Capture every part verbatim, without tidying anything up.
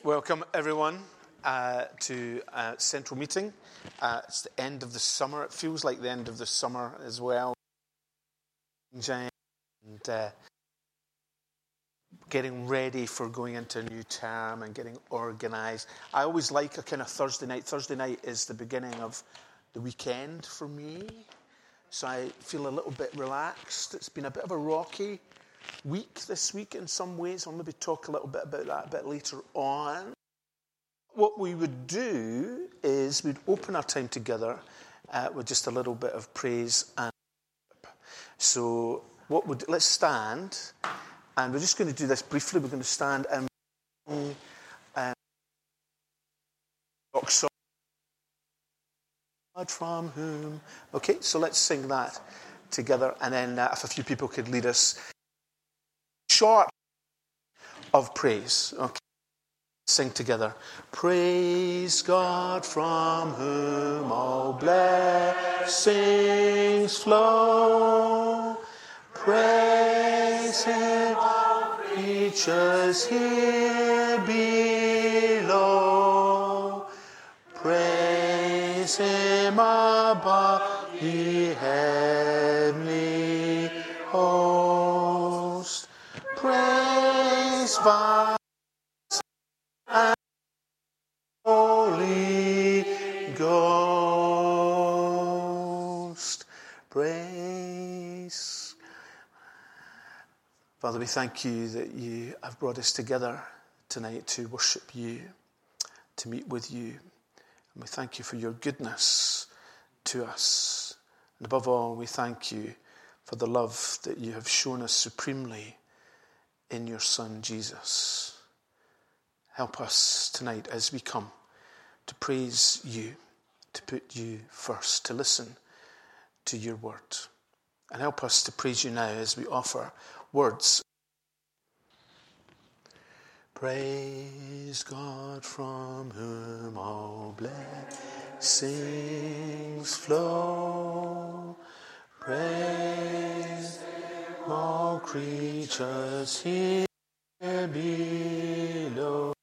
Welcome everyone uh, to uh, Central Meeting. Uh, it's the end of the summer. It feels like the end of the summer as well. And uh, getting ready for going into a new term and getting organised. I always like a kind of Thursday night. Thursday night is the beginning of the weekend for me. So I feel a little bit relaxed. It's been a bit of a rocky week this week in some ways. I'll maybe talk a little bit about that a bit later on. What we would do is we'd open our time together uh, with just a little bit of praise and worship. So what would let's stand, and we're just going to do this briefly. We're going to stand and sing um, song, God from whom. Okay, so let's sing that together, and then uh, if a few people could lead us. Short of praise. Okay. Sing together. Praise God from whom all blessings flow. Praise Him, all creatures here below. Praise Him above, ye heavenly host. Praise Father and Holy Ghost. Praise. Father, we thank you that you have brought us together tonight to worship you, to meet with you. And we thank you for your goodness to us. And above all, we thank you for the love that you have shown us supremely in your Son, Jesus. Help us tonight as we come to praise you, to put you first, to listen to your word. And help us to praise you now as we offer words. Praise God from whom all blessings flow. Praise all creatures here below.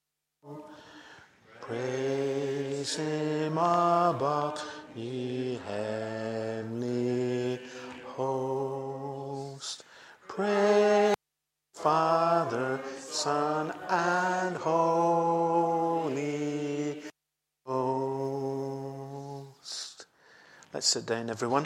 Praise Him above, ye heavenly host. Praise Father, Son, and Holy Ghost. Let's sit down, everyone.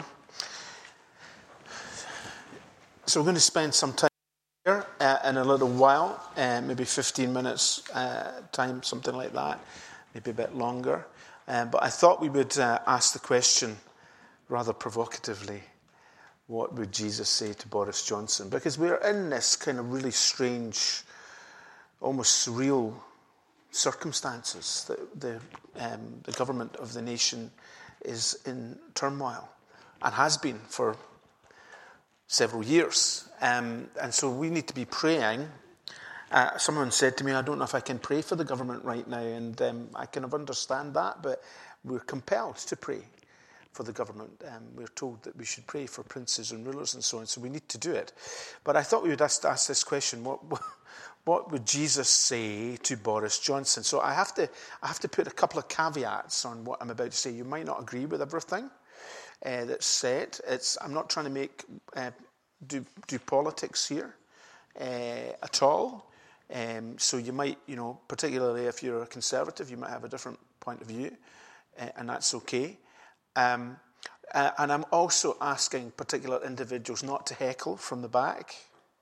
So we're going to spend some time here uh, in a little while, uh, maybe fifteen minutes uh, time, something like that, maybe a bit longer. Uh, but I thought we would uh, ask the question rather provocatively, what would Jesus say to Boris Johnson? Because we're in this kind of really strange, almost surreal circumstances. The, the, um, the government of the nation is in turmoil and has been for several years. Um, and so we need to be praying. Uh, someone said to me, I don't know if I can pray for the government right now. And um, I kind of understand that, but we're compelled to pray for the government. Um, we're told that we should pray for princes and rulers and so on. So we need to do it. But I thought we would ask, ask this question. What, what would Jesus say to Boris Johnson? So I have to, I have to put a couple of caveats on what I'm about to say. You might not agree with everything Uh, that's said. It's, I'm not trying to make uh, do do politics here uh, at all. Um, so you might, you know, particularly if you're a conservative, you might have a different point of view, uh, and that's okay. Um, uh, and I'm also asking particular individuals not to heckle from the back,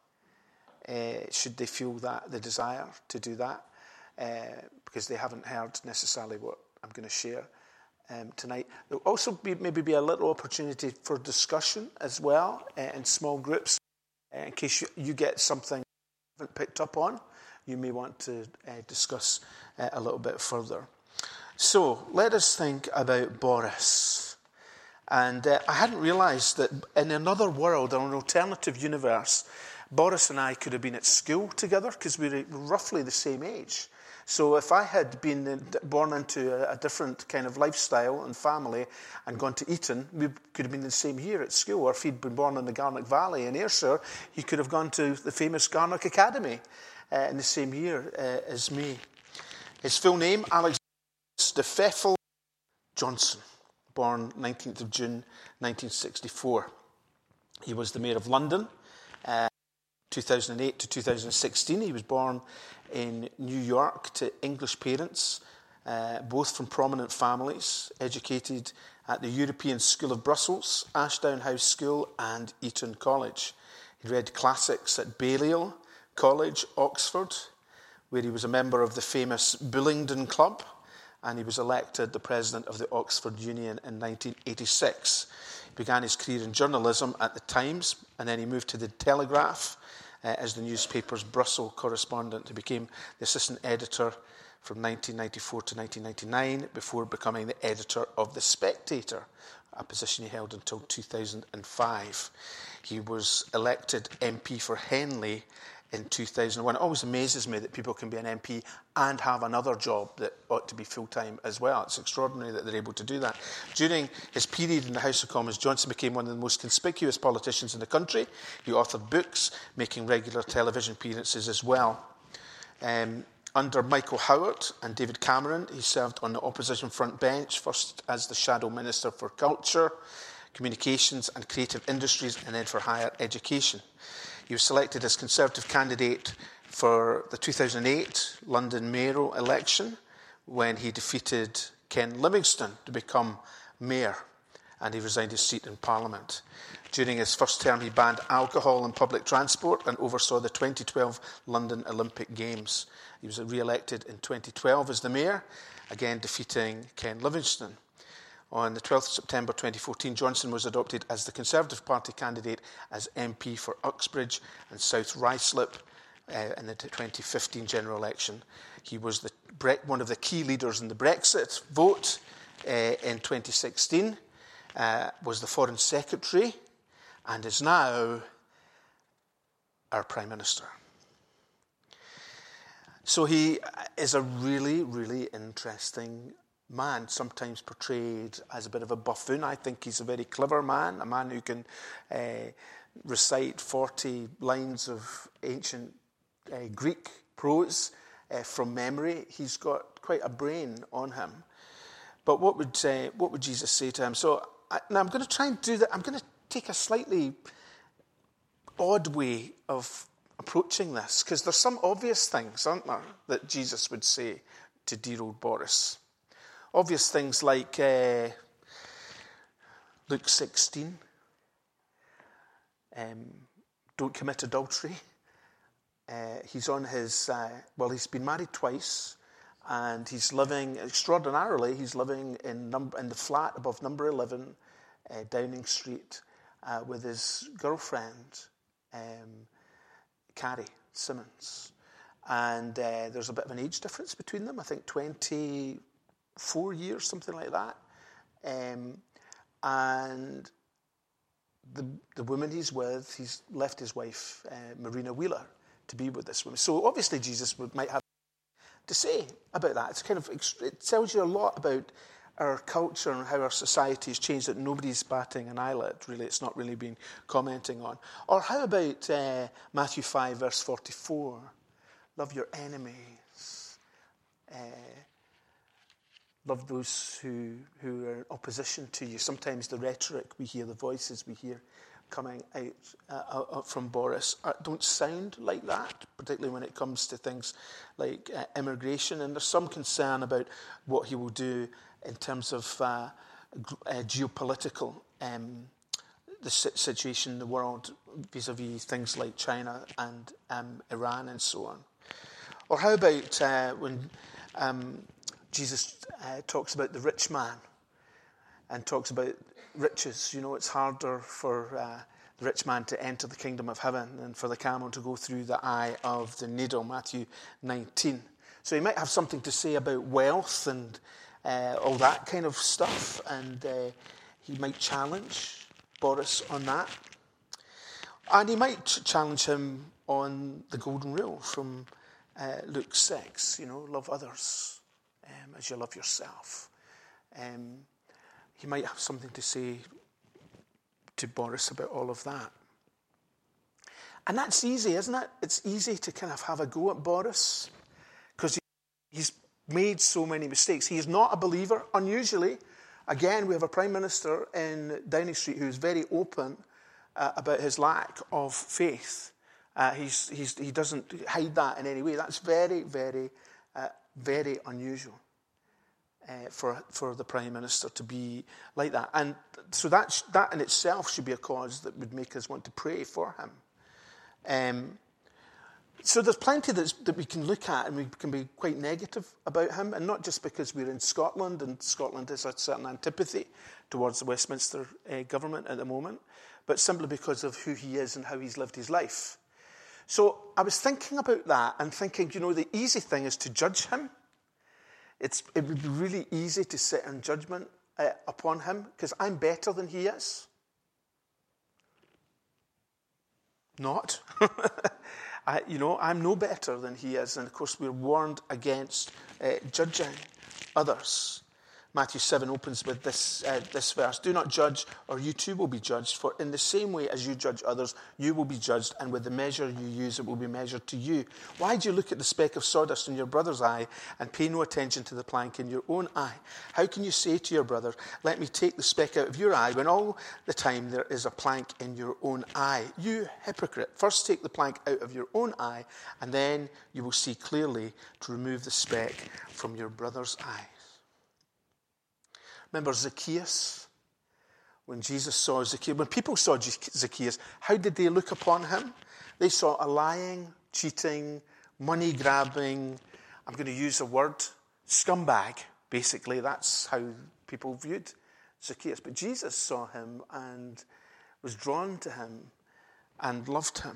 uh, should they feel that the desire to do that, uh, because they haven't heard necessarily what I'm going to share Um, tonight. There'll also be maybe be a little opportunity for discussion as well uh, in small groups. Uh, in case you, you get something you haven't picked up on, you may want to uh, discuss uh, a little bit further. So let us think about Boris. And uh, I hadn't realised that in another world, in an alternative universe, Boris and I could have been at school together because we were roughly the same age. So if I had been born into a different kind of lifestyle and family and gone to Eton, we could have been the same year at school. Or if he'd been born in the Garnock Valley in Ayrshire, he could have gone to the famous Garnock Academy uh, in the same year uh, as me. His full name, Alexander de Pfeffel Johnson, born nineteenth of June nineteen sixty-four. He was the Mayor of London, uh, two thousand eight to two thousand sixteen. He was born in New York to English parents, uh, both from prominent families, educated at the European School of Brussels, Ashdown House School and Eton College. He read classics at Balliol College, Oxford, where he was a member of the famous Bullingdon Club, and he was elected the president of the Oxford Union in nineteen eighty-six. He began his career in journalism at the Times, and then he moved to the Telegraph uh, as the newspaper's Brussels correspondent. He became the assistant editor from nineteen ninety-four to nineteen ninety-nine, before becoming the editor of The Spectator, a position he held until two thousand five. He was elected M P for Henley in two thousand one. It always amazes me that people can be an M P and have another job that ought to be full-time as well. It's extraordinary that they're able to do that. During his period in the House of Commons, Johnson became one of the most conspicuous politicians in the country. He authored books, making regular television appearances as well. Um, under Michael Howard and David Cameron, he served on the opposition front bench, first as the Shadow Minister for Culture, Communications and Creative Industries, and then for Higher Education. He was selected as Conservative candidate for the two thousand eight London mayoral election when he defeated Ken Livingstone to become mayor, and he resigned his seat in Parliament. During his first term, he banned alcohol in public transport and oversaw the twenty twelve London Olympic Games. He was re-elected in twenty twelve as the mayor, again defeating Ken Livingstone. On the twelfth of September twenty fourteen, Johnson was adopted as the Conservative Party candidate as M P for Uxbridge and South Ruislip uh, in the twenty fifteen general election. He was the, one of the key leaders in the Brexit vote uh, in twenty sixteen, uh, was the Foreign Secretary, and is now our Prime Minister. So he is a really, really interesting man, sometimes portrayed as a bit of a buffoon. I think he's a very clever man, a man who can uh, recite forty lines of ancient uh, Greek prose uh, from memory. He's got quite a brain on him. But what would uh, what would Jesus say to him? So I, now I'm going to try and do that. I'm going to take a slightly odd way of approaching this, because there's some obvious things, aren't there, that Jesus would say to dear old Boris. Obvious things like uh, Luke sixteen, um, don't commit adultery. Uh, he's on his, uh, well, he's been married twice, and he's living, extraordinarily, he's living in, num- in the flat above number eleven, uh, Downing Street, uh, with his girlfriend, um, Carrie Simmons. And uh, there's a bit of an age difference between them, I think twenty-four years, something like that. Um, and the the woman he's with, he's left his wife, uh, Marina Wheeler, to be with this woman. So obviously Jesus would, might have to say about that. It's kind of, it tells you a lot about our culture and how our society has changed, that nobody's batting an eyelid, really. It's not really been commenting on. Or how about uh, Matthew five, verse forty-four? Love your enemies. Uh, love those who, who are in opposition to you. Sometimes the rhetoric we hear, the voices we hear coming out uh, uh, from Boris uh, don't sound like that, particularly when it comes to things like uh, immigration. And there's some concern about what he will do in terms of uh, uh, geopolitical, um, the situation in the world vis-a-vis things like China and um, Iran and so on. Or how about uh, when um, Jesus uh, talks about the rich man and talks about riches? You know, it's harder for uh, the rich man to enter the kingdom of heaven than for the camel to go through the eye of the needle, Matthew nineteen. So he might have something to say about wealth and uh, all that kind of stuff, and uh, he might challenge Boris on that. And he might challenge him on the golden rule from uh, Luke six, you know, love others um, as you love yourself. Um, he might have something to say to Boris about all of that. And that's easy, isn't it? It's easy to kind of have a go at Boris, because he's made so many mistakes. He is not a believer, unusually. Again, we have a Prime Minister in Downing Street who is very open uh, about his lack of faith. Uh, he's, he's, he doesn't hide that in any way. That's very, very, uh, very unusual uh, for, for the Prime Minister to be like that. And so that, that in itself should be a cause that would make us want to pray for him. Um, so there's plenty that's, that we can look at, and we can be quite negative about him, and not just because we're in Scotland, and Scotland has a certain antipathy towards the Westminster uh, government at the moment, but simply because of who he is and how he's lived his life. So I was thinking about that and thinking, you know, the easy thing is to judge him. It's, it would be really easy to sit in judgment uh, upon him, because I'm better than he is. Not. I, you know, I'm no better than he is. And of course, we're warned against uh, judging others. Matthew seven opens with this, uh, this verse. Do not judge, or you too will be judged. For in the same way as you judge others, you will be judged. And with the measure you use, it will be measured to you. Why do you look at the speck of sawdust in your brother's eye and pay no attention to the plank in your own eye? How can you say to your brother, let me take the speck out of your eye, when all the time there is a plank in your own eye? You hypocrite, first take the plank out of your own eye, and then you will see clearly to remove the speck from your brother's eye. Remember Zacchaeus? When Jesus saw Zacchaeus, when people saw Zacchaeus, how did they look upon him? They saw a lying, cheating, money-grabbing, I'm going to use a word, scumbag. Basically, that's how people viewed Zacchaeus. But Jesus saw him and was drawn to him and loved him.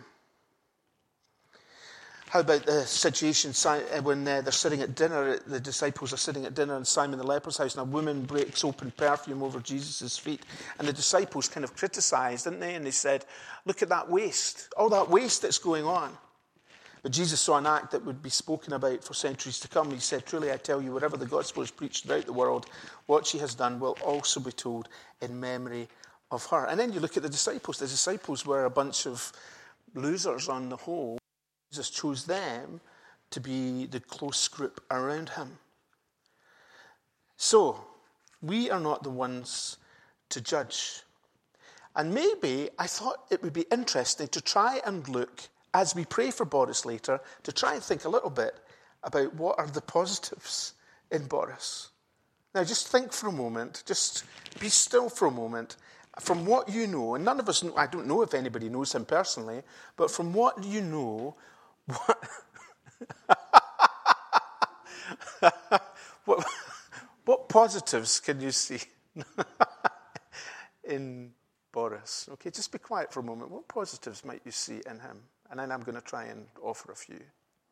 How about the situation when they're sitting at dinner, the disciples are sitting at dinner in Simon the leper's house, and a woman breaks open perfume over Jesus' feet. And the disciples kind of criticised, didn't they? And they said, look at that waste, all that waste that's going on. But Jesus saw an act that would be spoken about for centuries to come. He said, truly I tell you, wherever the gospel is preached throughout the world, what she has done will also be told in memory of her. And then you look at the disciples. The disciples were a bunch of losers on the whole. Jesus chose them to be the close group around him. So, we are not the ones to judge. And maybe I thought it would be interesting to try and look, as we pray for Boris later, to try and think a little bit about what are the positives in Boris. Now, just think for a moment, just be still for a moment. From what you know, and none of us know, I don't know if anybody knows him personally, but from what you know, what, what, what positives can you see in Boris? Okay, just be quiet for a moment. What positives might you see in him? And then I'm going to try and offer a few.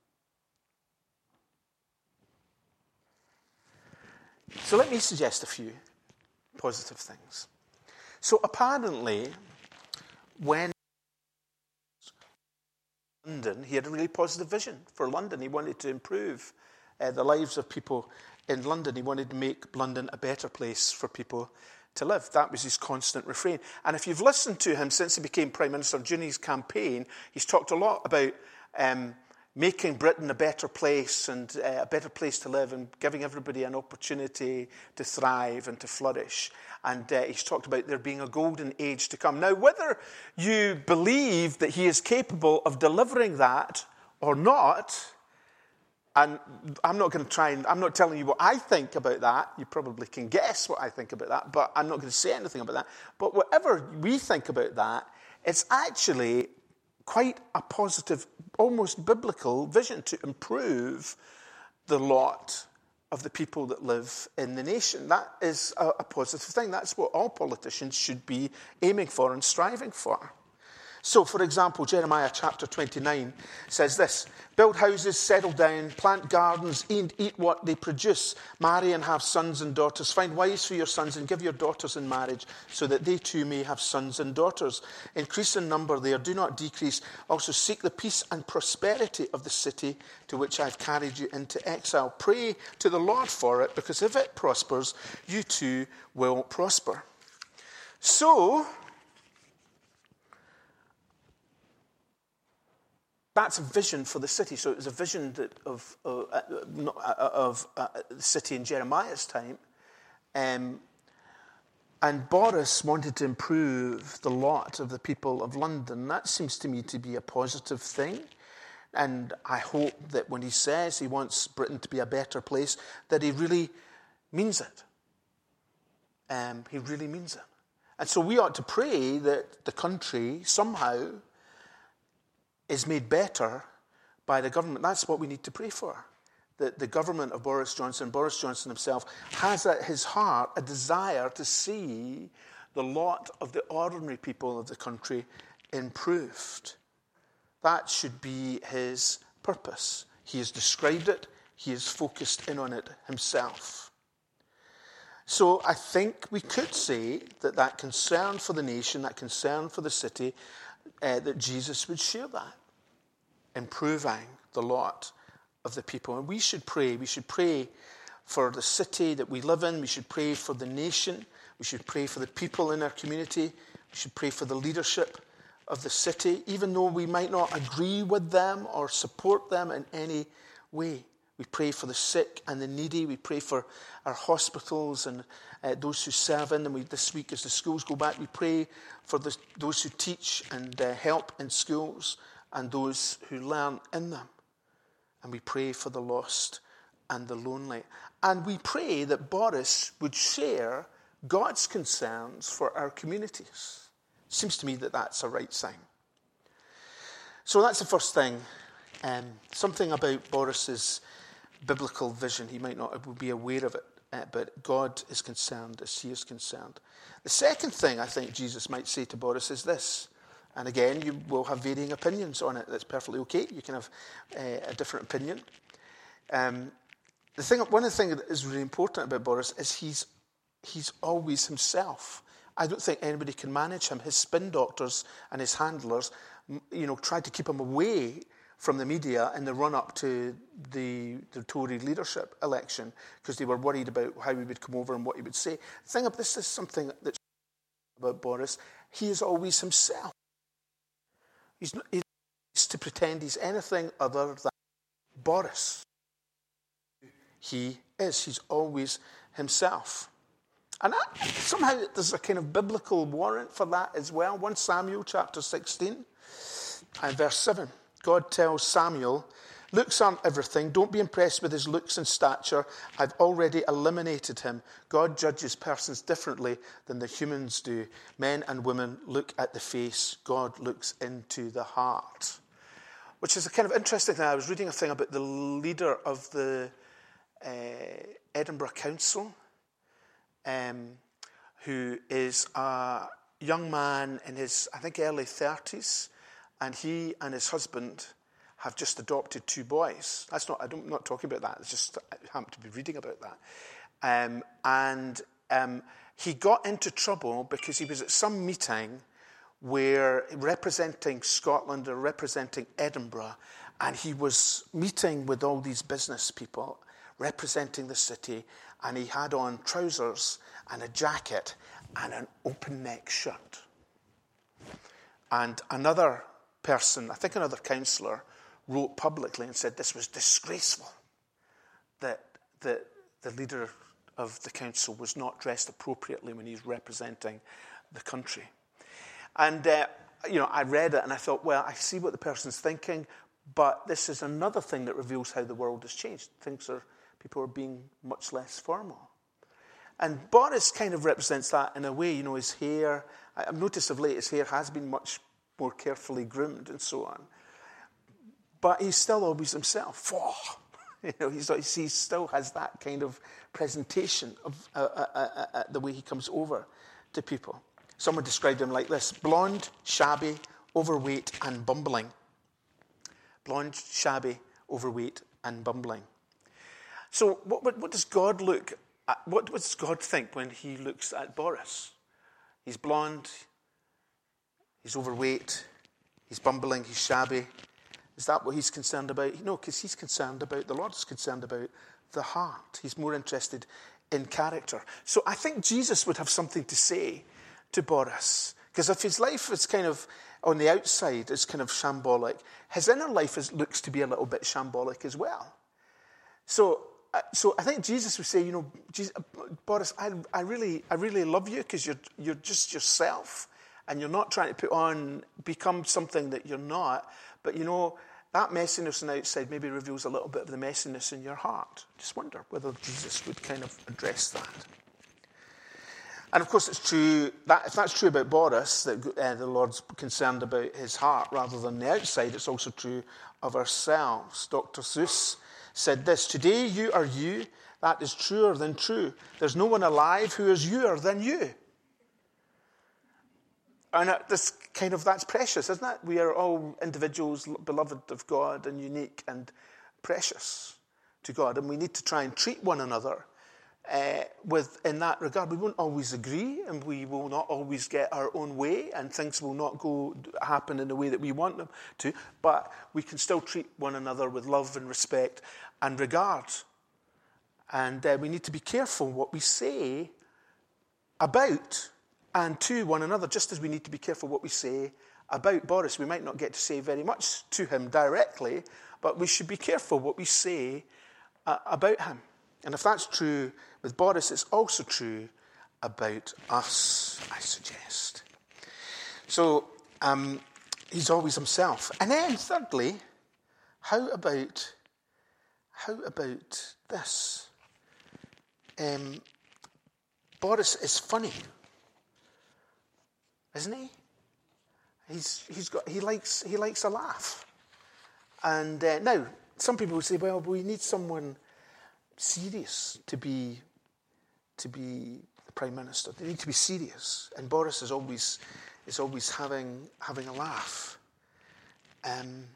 So let me suggest a few positive things. So apparently, when London, he had a really positive vision for London. He wanted to improve uh, the lives of people in London. He wanted to make London a better place for people to live. That was his constant refrain. And if you've listened to him since he became Prime Minister during his campaign, he's talked a lot about um, making Britain a better place and uh, a better place to live and giving everybody an opportunity to thrive and to flourish. And uh, he's talked about there being a golden age to come. Now, whether you believe that he is capable of delivering that or not, and I'm not going to try and, I'm not telling you what I think about that. You probably can guess what I think about that, but I'm not going to say anything about that. But whatever we think about that, it's actually quite a positive, almost biblical vision to improve the lot of the people that live in the nation. That is a, a positive thing. That's what all politicians should be aiming for and striving for. So, for example, Jeremiah chapter twenty-nine says this: build houses, settle down, plant gardens, eat, eat what they produce, marry and have sons and daughters, find wives for your sons and give your daughters in marriage, so that they too may have sons and daughters. Increase in number there, do not decrease. Also seek the peace and prosperity of the city to which I've carried you into exile. Pray to the Lord for it, because if it prospers, you too will prosper. So, that's a vision for the city. So it was a vision that of, uh, uh, of uh, the city in Jeremiah's time. Um, and Boris wanted to improve the lot of the people of London. That seems to me to be a positive thing. And I hope that when he says he wants Britain to be a better place, that he really means it. Um, he really means it. And so we ought to pray that the country somehow is made better by the government. That's what we need to pray for. That the government of Boris Johnson, Boris Johnson himself, has at his heart a desire to see the lot of the ordinary people of the country improved. That should be his purpose. He has described it. He has focused in on it himself. So I think we could say that that concern for the nation, that concern for the city, uh, that Jesus would share that, improving the lot of the people. And we should pray. We should pray for the city that we live in. We should pray for the nation. We should pray for the people in our community. We should pray for the leadership of the city, even though we might not agree with them or support them in any way. We pray for the sick and the needy. We pray for our hospitals and uh, those who serve in them. We, this week, as the schools go back, we pray for the, those who teach and uh, help in schools and those who learn in them. And we pray for the lost and the lonely. And we pray that Boris would share God's concerns for our communities. Seems to me that that's a right thing. So that's the first thing. Um, something about Boris's biblical vision. He might not be aware of it, uh, but God is concerned as he is concerned. The second thing I think Jesus might say to Boris is this. And again, you will have varying opinions on it. That's perfectly okay. You can have uh, a different opinion. Um, the thing, one of the things that is really important about Boris is he's he's always himself. I don't think anybody can manage him. His spin doctors and his handlers, you know, tried to keep him away from the media in the run-up to the, the Tory leadership election because they were worried about how he would come over and what he would say. The thing of this is something that's about Boris. He is always himself. He's not he's to pretend he's anything other than Boris. He is. He's always himself. And that, somehow there's a kind of biblical warrant for that as well. First Samuel chapter sixteen and verse seven. God tells Samuel, looks aren't everything. Don't be impressed with his looks and stature. I've already eliminated him. God judges persons differently than the humans do. Men and women look at the face. God looks into the heart. Which is a kind of interesting thing. I was reading a thing about the leader of the uh, Edinburgh Council, um, who is a young man in his, I think, early thirties. And he and his husband have just adopted two boys. That's not, I'm not talking about that. It's just, I happen to be reading about that. Um, and um, he got into trouble because he was at some meeting where representing Scotland or representing Edinburgh, and he was meeting with all these business people representing the city, and he had on trousers and a jacket and an open neck shirt. And another person, I think another councillor, wrote publicly and said this was disgraceful, that the, the leader of the council was not dressed appropriately when he's representing the country. And, uh, you know, I read it and I thought, well, I see what the person's thinking, but this is another thing that reveals how the world has changed. Things are, people are being much less formal. And Boris kind of represents that in a way. You know, his hair, I've noticed of late his hair has been much more carefully groomed and so on. But he's still always himself. Oh, you know, he's, he still has that kind of presentation of uh, uh, uh, uh, the way he comes over to people. Someone described him like this: blonde, shabby, overweight, and bumbling. Blonde, shabby, overweight, and bumbling. So what, what, what does God look at? What, what does God think when he looks at Boris? He's blonde, he's overweight, he's bumbling, he's shabby. Is that what he's concerned about? No, because he's concerned about, the Lord is concerned about the heart. He's more interested in character. So I think Jesus would have something to say to Boris. Because if his life is kind of on the outside is kind of shambolic, his inner life is, looks to be a little bit shambolic as well. So, uh, so I think Jesus would say, you know, Jesus, Boris, I, I really, I really love you because you're, you're just yourself, and you're not trying to put on, become something that you're not. But you know, that messiness on the outside maybe reveals a little bit of the messiness in your heart. Just wonder whether Jesus would kind of address that. And of course, it's true that if that's true about Boris, that uh, the Lord's concerned about his heart rather than the outside, it's also true of ourselves. Doctor Seuss said this: "Today you are you. That is truer than true. There's no one alive who is youer than you." And this kind of, that's precious, isn't it? We are all individuals, beloved of God, and unique and precious to God. And we need to try and treat one another uh, with in that regard. We won't always agree, and we will not always get our own way, and things will not go happen in the way that we want them to. But we can still treat one another with love and respect and regard. And uh, we need to be careful what we say about and to one another, just as we need to be careful what we say about Boris. We might not get to say very much to him directly, but we should be careful what we say uh, about him. And if that's true with Boris, it's also true about us, I suggest. So um, he's always himself. And then thirdly, how about how about this? Um, Boris is funny. Isn't he? He's he's got he likes he likes a laugh, and uh, now some people would say, well, we need someone serious to be to be the prime minister. They need to be serious, and Boris is always is always having having a laugh, um,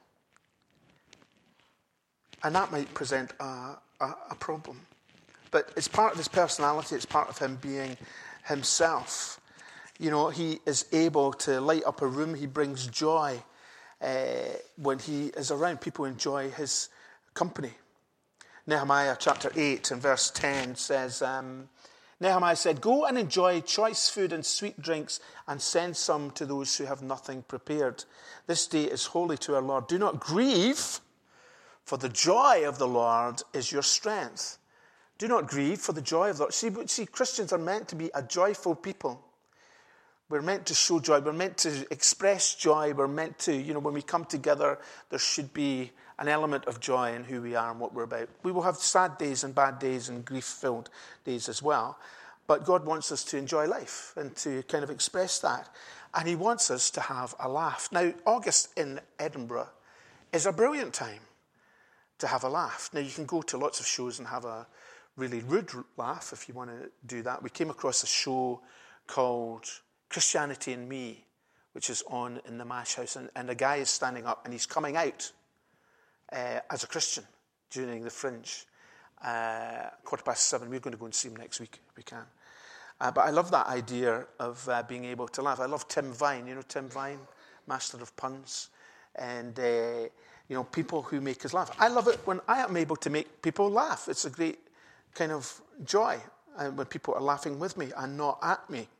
and that might present a, a a problem. But it's part of his personality. It's part of him being himself. You know, he is able to light up a room. He brings joy uh, when he is around. People enjoy his company. Nehemiah chapter eight and verse ten says, um, Nehemiah said, "Go and enjoy choice food and sweet drinks, and send some to those who have nothing prepared. This day is holy to our Lord. Do not grieve, for the joy of the Lord is your strength." Do not grieve, for the joy of the Lord. See, see, Christians are meant to be a joyful people. We're meant to show joy. We're meant to express joy. We're meant to, you know, when we come together, there should be an element of joy in who we are and what we're about. We will have sad days and bad days and grief-filled days as well. But God wants us to enjoy life and to kind of express that. And he wants us to have a laugh. Now, August in Edinburgh is a brilliant time to have a laugh. Now, you can go to lots of shows and have a really rude laugh if you want to do that. We came across a show called Christianity and Me, which is on in the Mash House, and, and a guy is standing up and he's coming out uh, as a Christian during the Fringe, uh, quarter past seven. We're going to go and see him next week if we can. Uh, but I love that idea of uh, being able to laugh. I love Tim Vine. You know Tim Vine, master of puns, and uh, you know people who make us laugh. I love it when I am able to make people laugh. It's a great kind of joy uh, when people are laughing with me and not at me.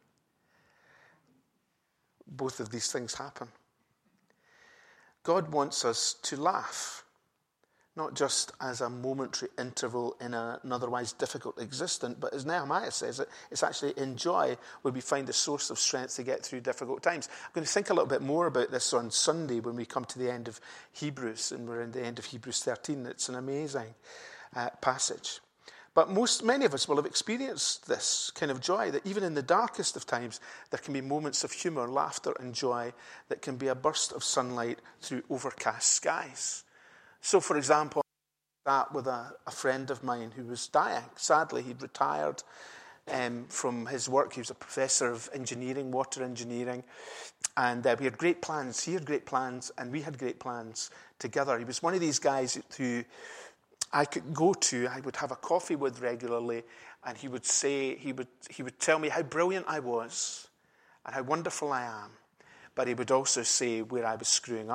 Both of these things happen. God wants us to laugh, not just as a momentary interval in a, an otherwise difficult existence, but as Nehemiah says, it, it's actually in joy where we find a source of strength to get through difficult times. I'm going to think a little bit more about this on Sunday when we come to the end of Hebrews, and we're in the end of Hebrews thirteen. It's an amazing uh, passage. But most, many of us will have experienced this kind of joy, that even in the darkest of times, there can be moments of humour, laughter and joy that can be a burst of sunlight through overcast skies. So, for example, I sat with a, a friend of mine who was dying. Sadly, he'd retired um, from his work. He was a professor of engineering, water engineering, and uh, we had great plans. He had great plans, and we had great plans together. He was one of these guys who I could go to, I would have a coffee with regularly, and he would say, he would he would tell me how brilliant I was and how wonderful I am. But he would also say where I was screwing up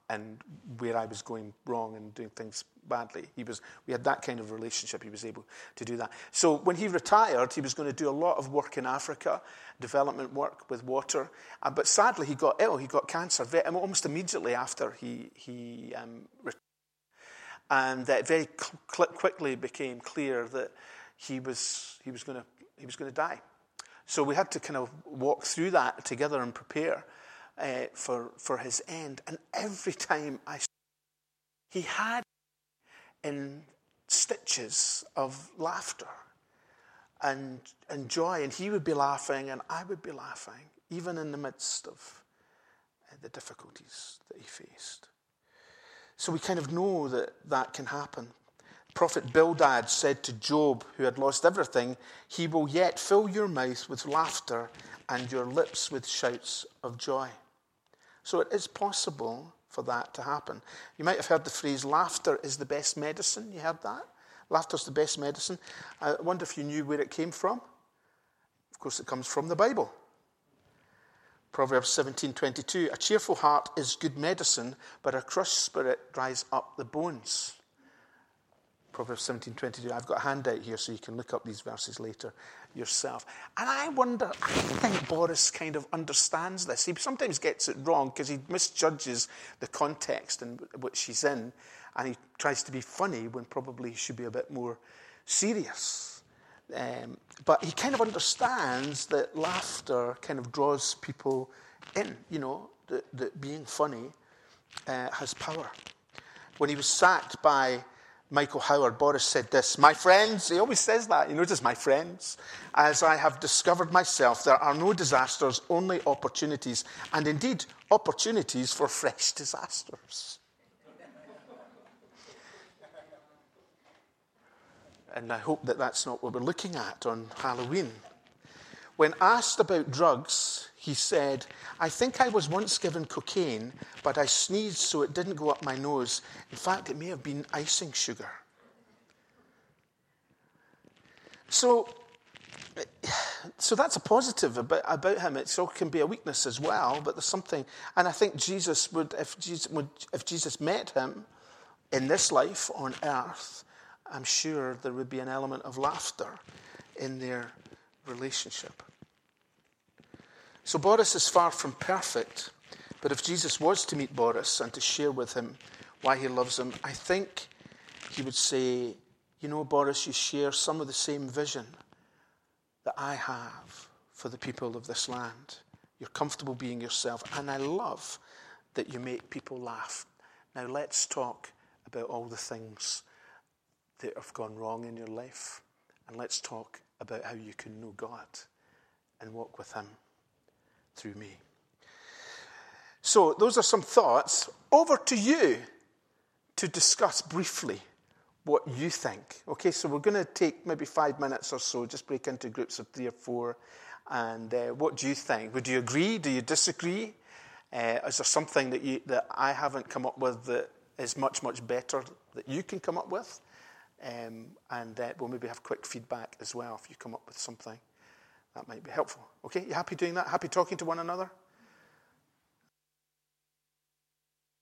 and where I was going wrong and doing things badly. He was, we had that kind of relationship. He was able to do that. So when he retired, he was going to do a lot of work in Africa, development work with water. Uh, but sadly, he got ill. He got cancer very, almost immediately after he, he um, retired. And uh, very cl- quickly became clear that he was he was going to he was going to die. So we had to kind of walk through that together and prepare uh, for for his end. And every time I, he had in stitches of laughter and and joy, and he would be laughing, and I would be laughing, even in the midst of uh, the difficulties that he faced. So we kind of know that that can happen. Prophet Bildad said to Job, who had lost everything, "He will yet fill your mouth with laughter and your lips with shouts of joy." So it is possible for that to happen. You might have heard the phrase, laughter is the best medicine. You heard that? Laughter's the best medicine. I wonder if you knew where it came from. Of course, it comes from the Bible. Proverbs seventeen twenty-two, "A cheerful heart is good medicine, but a crushed spirit dries up the bones." Proverbs seventeen twenty-two. I've got a handout here so you can look up these verses later yourself. And I wonder, I think Boris kind of understands this. He sometimes gets it wrong because he misjudges the context in which he's in, and he tries to be funny when probably he should be a bit more serious. Um, but he kind of understands that laughter kind of draws people in, you know, that, that being funny uh, has power. When he was sacked by Michael Howard, Boris said this, "My friends," he always says that, you notice, "my friends, as I have discovered myself, there are no disasters, only opportunities, and indeed opportunities for fresh disasters." And I hope that that's not what we're looking at on Halloween. When asked about drugs, he said, "I think I was once given cocaine, but I sneezed so it didn't go up my nose. In fact, it may have been icing sugar." So, so that's a positive about, about him. It still can be a weakness as well, but there's something. And I think Jesus would, if Jesus would, if Jesus met him in this life on earth, I'm sure there would be an element of laughter in their relationship. So Boris is far from perfect, but if Jesus was to meet Boris and to share with him why he loves him, I think he would say, "You know, Boris, you share some of the same vision that I have for the people of this land. You're comfortable being yourself, and I love that you make people laugh. Now let's talk about all the things that have gone wrong in your life, and let's talk about how you can know God and walk with him through me." So those are some thoughts. Over to you to discuss briefly what you think. Okay, so we're going to take maybe five minutes or so, just break into groups of three or four. And uh, what do you think? Would you agree? Do you disagree? Uh, is there something that you that I haven't come up with that is much, much better that you can come up with? Um, and uh, we'll maybe have quick feedback as well if you come up with something that might be helpful. Okay, you happy doing that? Happy talking to one another?